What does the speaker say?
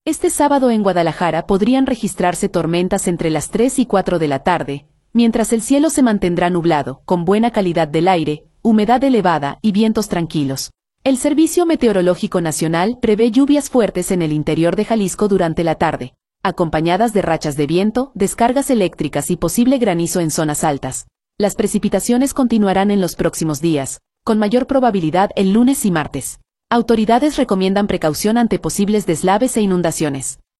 Este sábado en Guadalajara podrían registrarse tormentas entre las 3 y 4 de la tarde, mientras el cielo se mantendrá nublado, con buena calidad del aire, humedad elevada y vientos tranquilos. El Servicio Meteorológico Nacional prevé lluvias fuertes en el interior de Jalisco durante la tarde, acompañadas de rachas de viento, descargas eléctricas y posible granizo en zonas altas. Las precipitaciones continuarán en los próximos días, con mayor probabilidad el lunes y martes. Autoridades recomiendan precaución ante posibles deslaves e inundaciones.